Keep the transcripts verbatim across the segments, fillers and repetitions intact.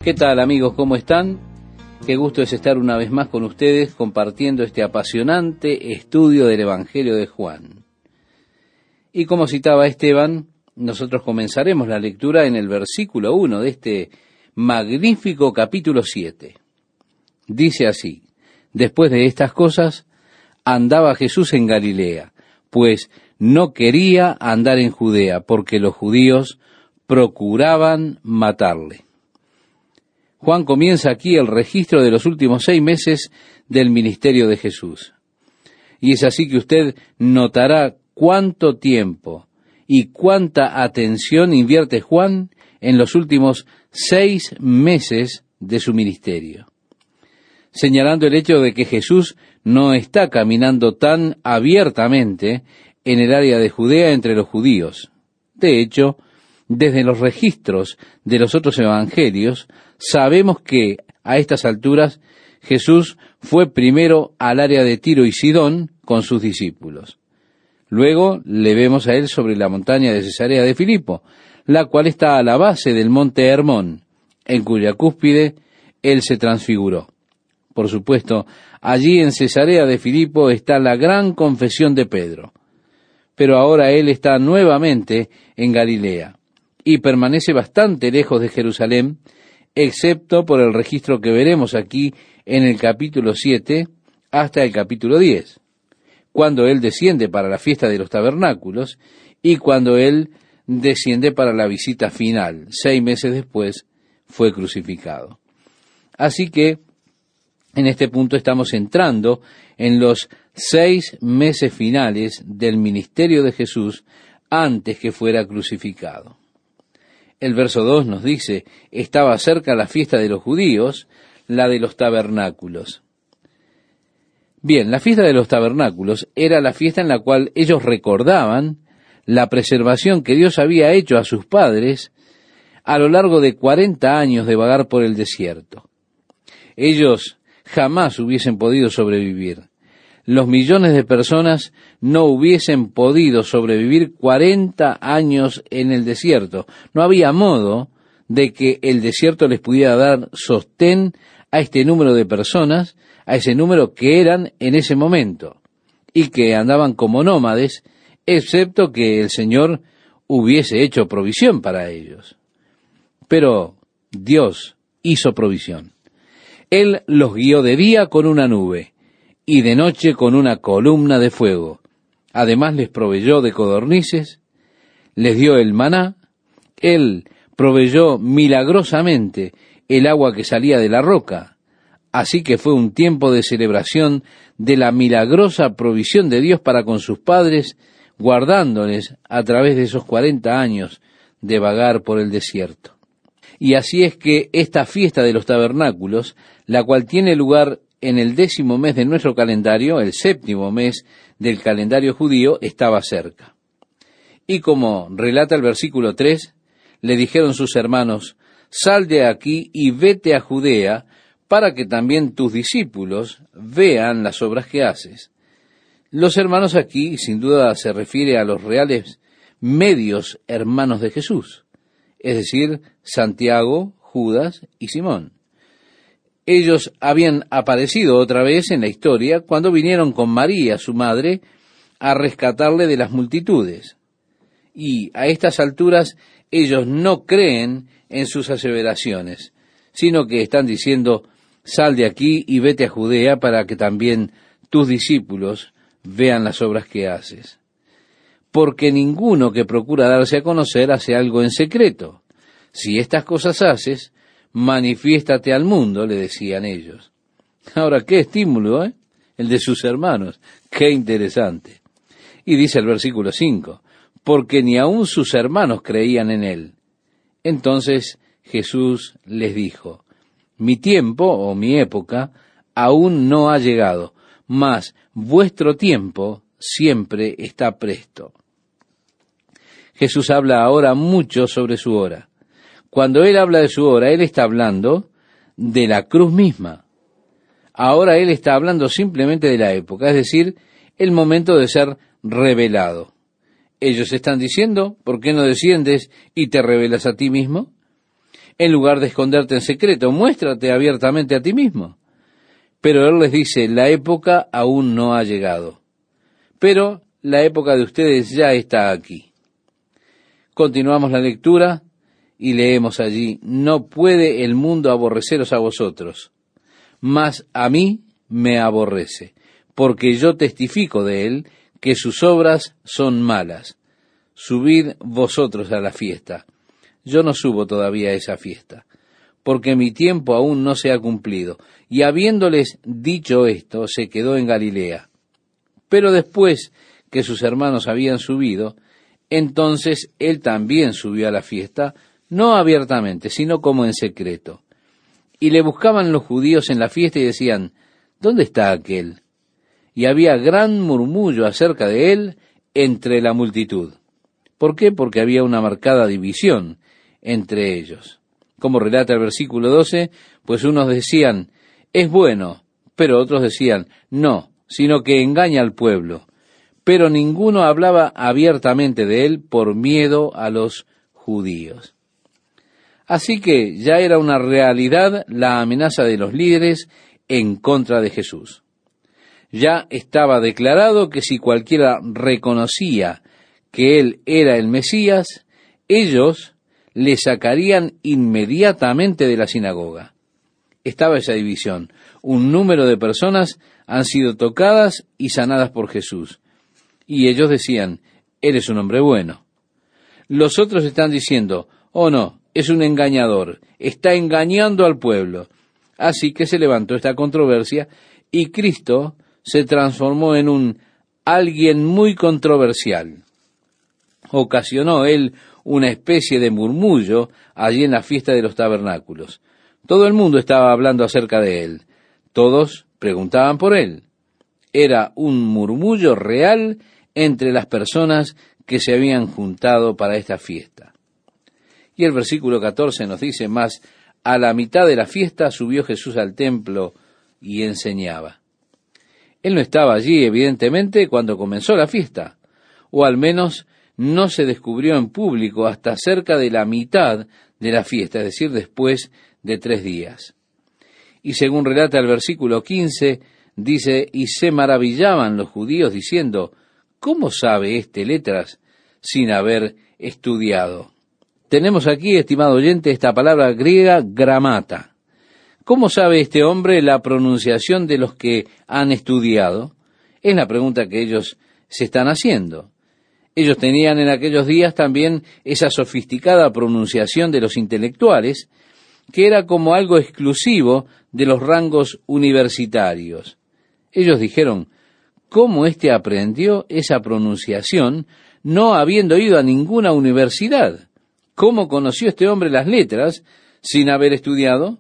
¿Qué tal, amigos? ¿Cómo están? Qué gusto es estar una vez más con ustedes compartiendo este apasionante estudio del Evangelio de Juan. Y como citaba Esteban, nosotros comenzaremos la lectura en el versículo uno de este magnífico capítulo siete. Dice así: después de estas cosas, andaba Jesús en Galilea, pues no quería andar en Judea, porque los judíos procuraban matarle. Juan comienza aquí el registro de los últimos seis meses del ministerio de Jesús. Y es así que usted notará cuánto tiempo y cuánta atención invierte Juan en los últimos seis meses de su ministerio, señalando el hecho de que Jesús no está caminando tan abiertamente en el área de Judea entre los judíos. De hecho, desde los registros de los otros evangelios, sabemos que a estas alturas Jesús fue primero al área de Tiro y Sidón con sus discípulos. Luego le vemos a él sobre la montaña de Cesarea de Filipo, la cual está a la base del monte Hermón, en cuya cúspide él se transfiguró. Por supuesto, allí en Cesarea de Filipo está la gran confesión de Pedro. Pero ahora él está nuevamente en Galilea y permanece bastante lejos de Jerusalén, excepto por el registro que veremos aquí en el capítulo siete hasta el capítulo diez, cuando él desciende para la fiesta de los tabernáculos y cuando él desciende para la visita final. Seis meses después fue crucificado. Así que en este punto estamos entrando en los seis meses finales del ministerio de Jesús antes que fuera crucificado. El verso dos nos dice: estaba cerca la fiesta de los judíos, la de los tabernáculos. Bien, la fiesta de los tabernáculos era la fiesta en la cual ellos recordaban la preservación que Dios había hecho a sus padres a lo largo de cuarenta años de vagar por el desierto. Ellos jamás hubiesen podido sobrevivir. Los millones de personas no hubiesen podido sobrevivir cuarenta años en el desierto. No había modo de que el desierto les pudiera dar sostén a este número de personas, a ese número que eran en ese momento, y que andaban como nómades, excepto que el Señor hubiese hecho provisión para ellos. Pero Dios hizo provisión. Él los guió de día con una nube, y de noche con una columna de fuego. Además les proveyó de codornices, les dio el maná, él proveyó milagrosamente el agua que salía de la roca. Así que fue un tiempo de celebración de la milagrosa provisión de Dios para con sus padres, guardándoles a través de esos cuarenta años de vagar por el desierto. Y así es que esta fiesta de los tabernáculos, la cual tiene lugar en el décimo mes de nuestro calendario, el séptimo mes del calendario judío, estaba cerca. Y como relata el versículo tres, le dijeron sus hermanos: sal de aquí y vete a Judea, para que también tus discípulos vean las obras que haces. Los hermanos aquí, sin duda, se refiere a los reales medios hermanos de Jesús, es decir, Santiago, Judas y Simón. Ellos habían aparecido otra vez en la historia cuando vinieron con María, su madre, a rescatarle de las multitudes. Y a estas alturas ellos no creen en sus aseveraciones, sino que están diciendo: sal de aquí y vete a Judea para que también tus discípulos vean las obras que haces. Porque ninguno que procura darse a conocer hace algo en secreto. Si estas cosas haces, manifiéstate al mundo, le decían ellos. Ahora, qué estímulo, ¿eh? El de sus hermanos. Qué interesante. Y dice el versículo cinco: porque ni aun sus hermanos creían en él. Entonces Jesús les dijo: mi tiempo, o mi época, aún no ha llegado, mas vuestro tiempo siempre está presto. Jesús habla ahora mucho sobre su hora. Cuando Él habla de su hora, Él está hablando de la cruz misma. Ahora Él está hablando simplemente de la época, es decir, el momento de ser revelado. Ellos están diciendo: ¿por qué no desciendes y te revelas a ti mismo? en lugar de esconderte en secreto, muéstrate abiertamente a ti mismo. Pero él les dice, la época aún no ha llegado, pero la época de ustedes ya está aquí. Continuamos la lectura y leemos allí, no puede el mundo aborreceros a vosotros, mas a mí me aborrece, porque yo testifico de él que sus obras son malas. Subid vosotros a la fiesta. Yo no subo todavía a esa fiesta, porque mi tiempo aún no se ha cumplido. Y habiéndoles dicho esto, se quedó en Galilea. Pero después que sus hermanos habían subido, entonces él también subió a la fiesta, no abiertamente, sino como en secreto. Y le buscaban los judíos en la fiesta y decían, ¿dónde está aquel? Y había gran murmullo acerca de él entre la multitud. ¿Por qué? Porque había una marcada división entre ellos. Como relata el versículo doce, pues unos decían, es bueno, pero otros decían, no, sino que engaña al pueblo. Pero ninguno hablaba abiertamente de él por miedo a los judíos. Así que ya era una realidad la amenaza de los líderes en contra de Jesús. Ya estaba declarado que si cualquiera reconocía que él era el Mesías, ellos le sacarían inmediatamente de la sinagoga. Estaba esa división. Un número de personas han sido tocadas y sanadas por Jesús. Y ellos decían, él es un hombre bueno. Los otros están diciendo, oh no, es un engañador, está engañando al pueblo. Así que se levantó esta controversia y Cristo se transformó en un alguien muy controversial. Ocasionó él una especie de murmullo allí en la fiesta de los tabernáculos. Todo el mundo estaba hablando acerca de él. Todos preguntaban por él. Era un murmullo real entre las personas que se habían juntado para esta fiesta. Y el versículo catorce nos dice más, a la mitad de la fiesta subió Jesús al templo y enseñaba. Él no estaba allí, evidentemente, cuando comenzó la fiesta, o al menos no se descubrió en público hasta cerca de la mitad de la fiesta, es decir, después de tres días. Y según relata el versículo quince, dice, y se maravillaban los judíos diciendo, ¿cómo sabe este letras sin haber estudiado? Tenemos aquí, estimado oyente, esta palabra griega, gramata. ¿Cómo sabe este hombre la pronunciación de los que han estudiado? Es la pregunta que ellos se están haciendo. Ellos tenían en aquellos días también esa sofisticada pronunciación de los intelectuales, que era como algo exclusivo de los rangos universitarios. Ellos dijeron, ¿cómo éste aprendió esa pronunciación no habiendo ido a ninguna universidad? ¿Cómo conoció este hombre las letras sin haber estudiado?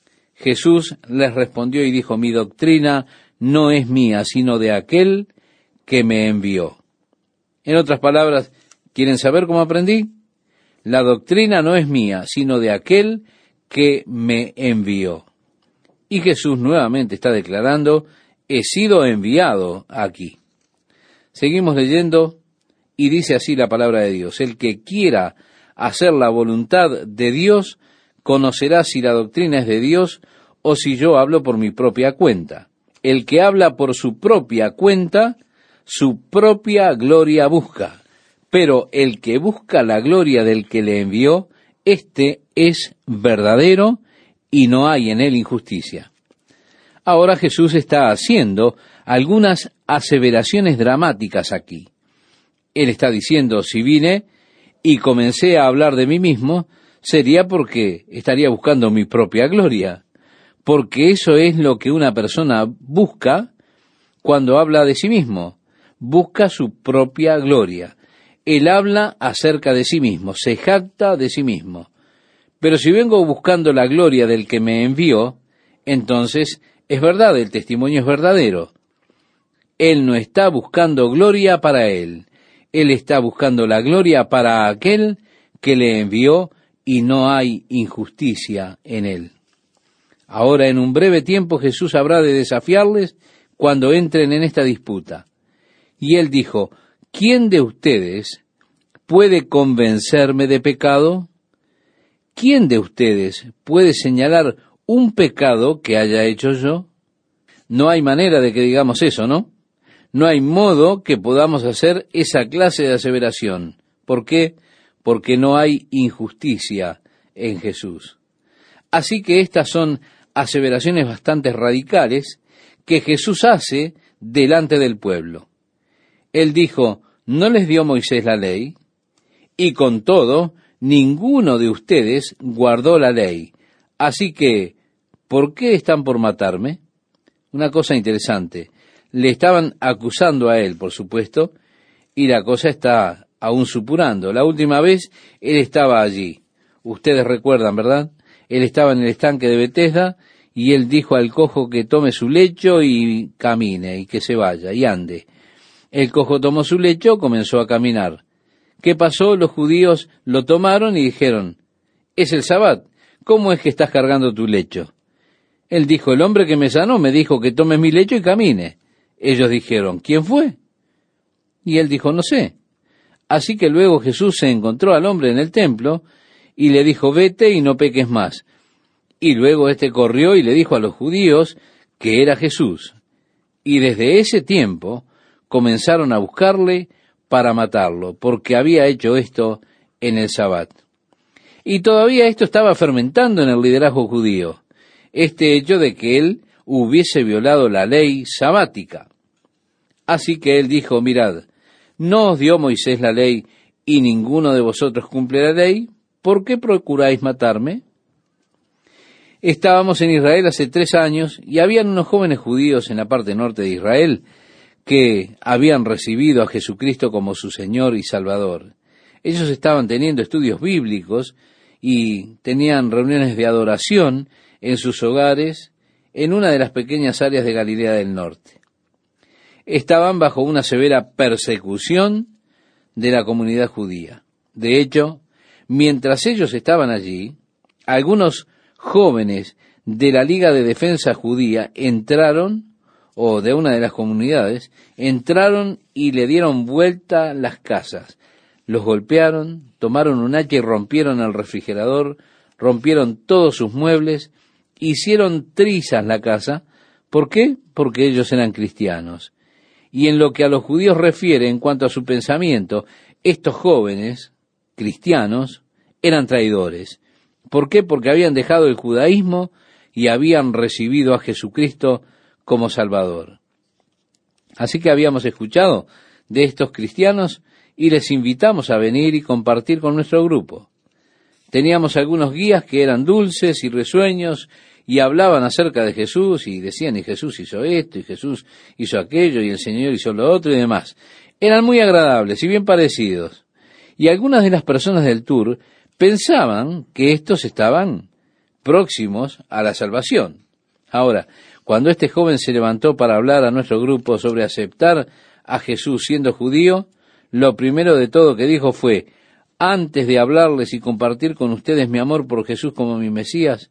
Jesús les respondió y dijo, mi doctrina no es mía, sino de aquel que me envió. En otras palabras, ¿quieren saber cómo aprendí? La doctrina no es mía, sino de aquel que me envió. Y Jesús nuevamente está declarando, he sido enviado aquí. Seguimos leyendo y dice así la palabra de Dios, el que quiera hacer la voluntad de Dios, conocerá si la doctrina es de Dios o si yo hablo por mi propia cuenta. El que habla por su propia cuenta, su propia gloria busca, pero el que busca la gloria del que le envió, éste es verdadero y no hay en él injusticia. Ahora Jesús está haciendo algunas aseveraciones dramáticas aquí. Él está diciendo, si vine y comencé a hablar de mí mismo, sería porque estaría buscando mi propia gloria, porque eso es lo que una persona busca cuando habla de sí mismo, busca su propia gloria. Él habla acerca de sí mismo, se jacta de sí mismo. Pero si vengo buscando la gloria del que me envió, entonces es verdad, el testimonio es verdadero. Él no está buscando gloria para él. Él está buscando la gloria para aquel que le envió y no hay injusticia en él. Ahora, en un breve tiempo, Jesús habrá de desafiarles cuando entren en esta disputa. Y él dijo, ¿quién de ustedes puede convencerme de pecado? ¿quién de ustedes puede señalar un pecado que haya hecho yo? No hay manera de que digamos eso, ¿no? No hay modo que podamos hacer esa clase de aseveración. ¿Por qué? Porque no hay injusticia en Jesús. Así que estas son aseveraciones bastante radicales que Jesús hace delante del pueblo. Él dijo, ¿no les dio Moisés la ley? Y con todo, ninguno de ustedes guardó la ley. Así que, ¿por qué están por matarme? Una cosa interesante. Le estaban acusando a él, por supuesto, y la cosa está aún supurando. La última vez, él estaba allí. Ustedes recuerdan, ¿verdad? Él estaba en el estanque de Betesda, y él dijo al cojo que tome su lecho y camine, y que se vaya, y ande. El cojo tomó su lecho, comenzó a caminar. ¿Qué pasó? Los judíos lo tomaron y dijeron, es el Sabbat, ¿cómo es que estás cargando tu lecho? Él dijo, el hombre que me sanó me dijo que tome mi lecho y camine. Ellos dijeron, ¿quién fue? Y él dijo, no sé. Así que luego Jesús se encontró al hombre en el templo y le dijo, vete y no peques más. Y luego éste corrió y le dijo a los judíos que era Jesús. Y desde ese tiempo comenzaron a buscarle para matarlo, porque había hecho esto en el Sabbat. Y todavía esto estaba fermentando en el liderazgo judío, este hecho de que él hubiese violado la ley sabática. Así que él dijo, mirad, ¿no os dio Moisés la ley y ninguno de vosotros cumple la ley? ¿Por qué procuráis matarme? Estábamos en Israel hace tres años y habían unos jóvenes judíos en la parte norte de Israel que habían recibido a Jesucristo como su Señor y Salvador. Ellos estaban teniendo estudios bíblicos y tenían reuniones de adoración en sus hogares en una de las pequeñas áreas de Galilea del Norte. Estaban bajo una severa persecución de la comunidad judía. De hecho, mientras ellos estaban allí, algunos jóvenes de la Liga de Defensa Judía entraron, o de una de las comunidades, entraron y le dieron vuelta las casas. Los golpearon, tomaron un hacha y rompieron el refrigerador, rompieron todos sus muebles, hicieron trizas la casa. ¿Por qué? Porque ellos eran cristianos. Y en lo que a los judíos refiere en cuanto a su pensamiento, estos jóvenes cristianos eran traidores. ¿Por qué? Porque habían dejado el judaísmo y habían recibido a Jesucristo como Salvador. Así que habíamos escuchado de estos cristianos y les invitamos a venir y compartir con nuestro grupo. Teníamos algunos guías que eran dulces y risueños y hablaban acerca de Jesús y decían, y Jesús hizo esto, y Jesús hizo aquello, y el Señor hizo lo otro y demás. Eran muy agradables y bien parecidos. Y algunas de las personas del tour pensaban que estos estaban próximos a la salvación. Ahora, cuando este joven se levantó para hablar a nuestro grupo sobre aceptar a Jesús siendo judío, lo primero de todo que dijo fue, antes de hablarles y compartir con ustedes mi amor por Jesús como mi Mesías,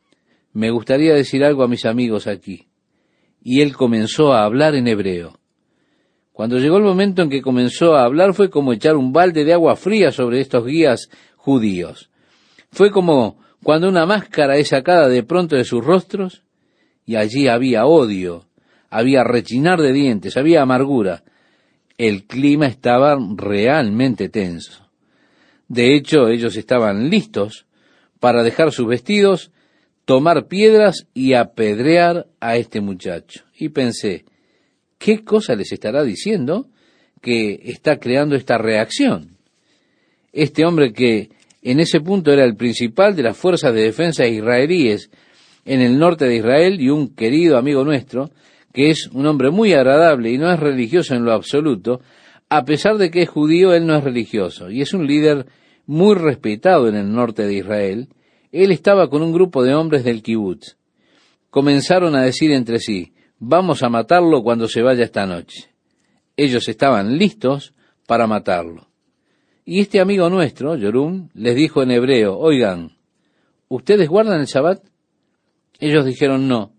me gustaría decir algo a mis amigos aquí. Y él comenzó a hablar en hebreo. Cuando llegó el momento en que comenzó a hablar fue como echar un balde de agua fría sobre estos guías judíos. Fue como cuando una máscara es sacada de pronto de sus rostros y allí había odio, había rechinar de dientes, había amargura. El clima estaba realmente tenso. De hecho, ellos estaban listos para dejar sus vestidos, tomar piedras y apedrear a este muchacho. Y pensé, ¿qué cosa les estará diciendo que está creando esta reacción? Este hombre que en ese punto era el principal de las fuerzas de defensa israelíes en el norte de Israel y un querido amigo nuestro, que es un hombre muy agradable y no es religioso en lo absoluto, a pesar de que es judío, él no es religioso y es un líder muy respetado en el norte de Israel. Él estaba con un grupo de hombres del kibutz. Comenzaron a decir entre sí, vamos a matarlo cuando se vaya esta noche. Ellos estaban listos para matarlo. Y este amigo nuestro, Yorum, les dijo en hebreo, oigan, ¿ustedes guardan el Shabbat? Ellos dijeron no.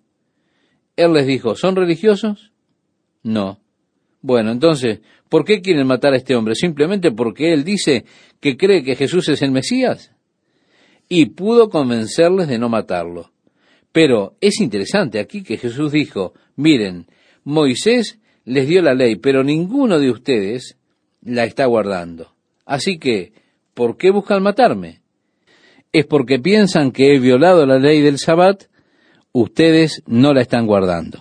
Él les dijo, ¿son religiosos? No. Bueno, entonces, ¿por qué quieren matar a este hombre? ¿Simplemente porque él dice que cree que Jesús es el Mesías? y pudo convencerles de no matarlo. Pero es interesante aquí que Jesús dijo, miren, Moisés les dio la ley, pero ninguno de ustedes la está guardando. Así que, ¿por qué buscan matarme? Es porque piensan que he violado la ley del Sabbat, ustedes no la están guardando.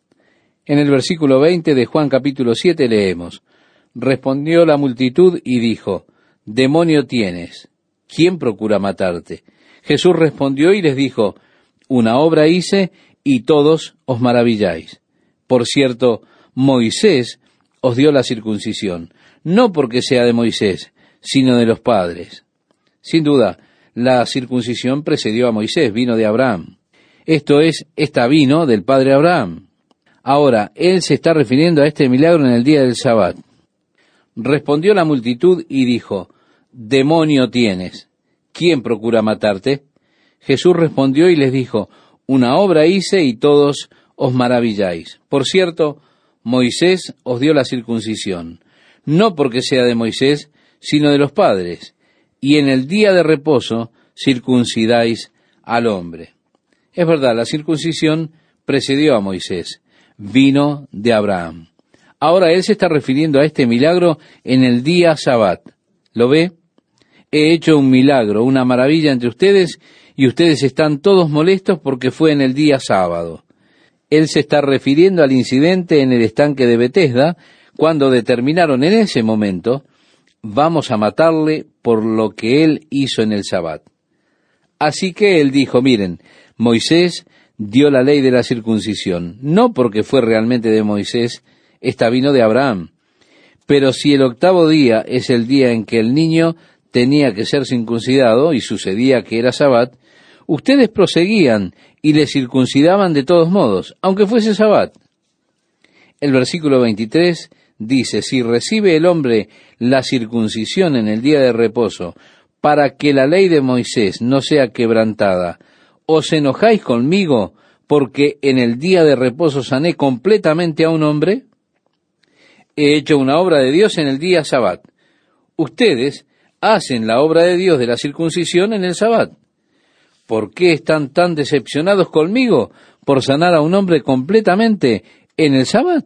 En el versículo veinte de Juan capítulo siete leemos, respondió la multitud y dijo, demonio tienes, ¿quién procura matarte? Jesús respondió y les dijo, una obra hice y todos os maravilláis. Por cierto, Moisés os dio la circuncisión, no porque sea de Moisés, sino de los padres. Sin duda, la circuncisión precedió a Moisés, vino de Abraham. Esto es, esta vino del padre Abraham. Ahora, él se está refiriendo a este milagro en el día del Sabbat. Respondió la multitud y dijo, demonio tienes, ¿quién procura matarte? Jesús respondió y les dijo, una obra hice y todos os maravilláis. Por cierto, Moisés os dio la circuncisión, no porque sea de Moisés, sino de los padres, y en el día de reposo circuncidáis al hombre. Es verdad, la circuncisión precedió a Moisés, vino de Abraham. Ahora él se está refiriendo a este milagro en el día Sabbat. ¿Lo ve? He hecho un milagro, una maravilla entre ustedes, y ustedes están todos molestos porque fue en el día sábado. Él se está refiriendo al incidente en el estanque de Betesda, cuando determinaron en ese momento, vamos a matarle por lo que él hizo en el Sabbat. Así que él dijo, miren, Moisés dio la ley de la circuncisión, no porque fue realmente de Moisés, esta vino de Abraham. Pero si el octavo día es el día en que el niño tenía que ser circuncidado, y sucedía que era Sabbat, ustedes proseguían y le circuncidaban de todos modos, aunque fuese Sabbat. El versículo veintitrés dice, si recibe el hombre la circuncisión en el día de reposo, para que la ley de Moisés no sea quebrantada, ¿os enojáis conmigo porque en el día de reposo sané completamente a un hombre? He hecho una obra de Dios en el día Sabbat. Ustedes hacen la obra de Dios de la circuncisión en el Sabbat. ¿Por qué están tan decepcionados conmigo por sanar a un hombre completamente en el Sabbat?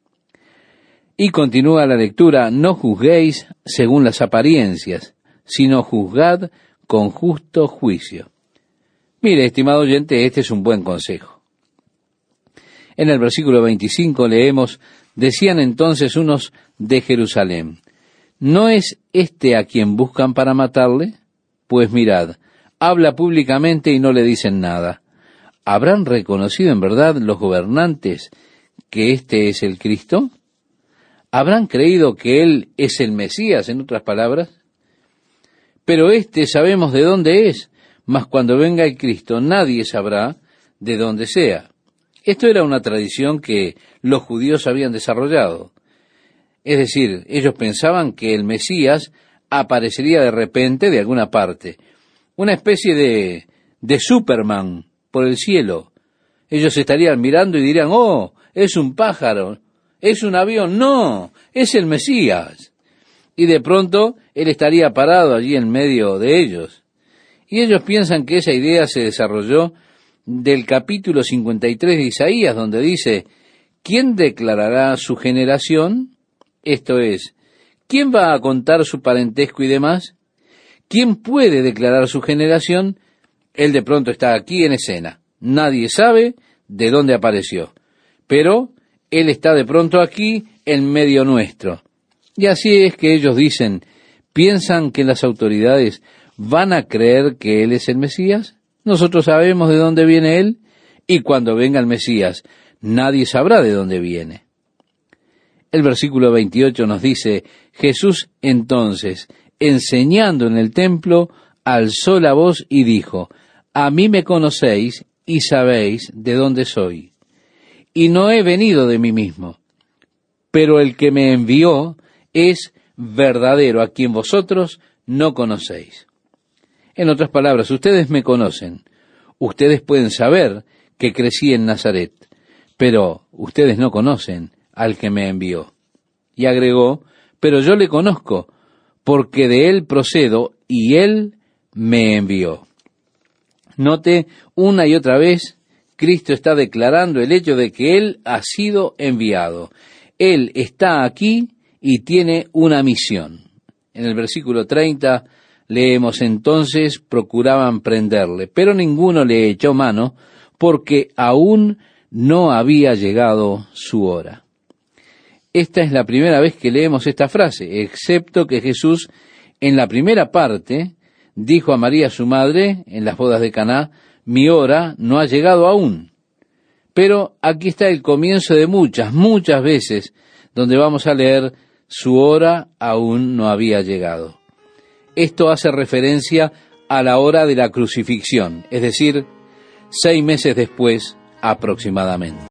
Y continúa la lectura, no juzguéis según las apariencias, sino juzgad con justo juicio. Mire, estimado oyente, este es un buen consejo. En el versículo veinticinco leemos, decían entonces unos de Jerusalén, ¿no es este a quien buscan para matarle? Pues mirad, habla públicamente y no le dicen nada. ¿Habrán reconocido en verdad los gobernantes que este es el Cristo? ¿Habrán creído que él es el Mesías, en otras palabras? Pero este sabemos de dónde es, mas cuando venga el Cristo nadie sabrá de dónde sea. Esto era una tradición que los judíos habían desarrollado. Es decir, ellos pensaban que el Mesías aparecería de repente de alguna parte, una especie de, de Superman por el cielo. Ellos estarían mirando y dirían, oh, es un pájaro, es un avión, no, es el Mesías. Y de pronto él estaría parado allí en medio de ellos. Y ellos piensan que esa idea se desarrolló del capítulo cincuenta y tres de Isaías, donde dice, ¿quién declarará su generación? Esto es, ¿quién va a contar su parentesco y demás? ¿Quién puede declarar su generación? Él de pronto está aquí en escena. Nadie sabe de dónde apareció. Pero él está de pronto aquí en medio nuestro. Y así es que ellos dicen, ¿piensan que las autoridades van a creer que él es el Mesías? Nosotros sabemos de dónde viene él, y cuando venga el Mesías, nadie sabrá de dónde viene. El versículo veintiocho nos dice, Jesús entonces, enseñando en el templo, alzó la voz y dijo, a mí me conocéis y sabéis de dónde soy. Y no he venido de mí mismo, pero el que me envió es verdadero, a quien vosotros no conocéis. En otras palabras, ustedes me conocen, ustedes pueden saber que crecí en Nazaret, pero ustedes no conocen al que me envió. Y agregó, pero yo le conozco, porque de él procedo y él me envió. Note, una y otra vez, Cristo está declarando el hecho de que Él ha sido enviado. Él está aquí y tiene una misión. En el versículo treinta leemos entonces, procuraban prenderle, pero ninguno le echó mano, porque aún no había llegado su hora. Esta es la primera vez que leemos esta frase, excepto que Jesús, en la primera parte, dijo a María su madre, en las bodas de Caná, mi hora no ha llegado aún. Pero aquí está el comienzo de muchas, muchas veces, donde vamos a leer, su hora aún no había llegado. Esto hace referencia a la hora de la crucifixión, es decir, seis meses después aproximadamente.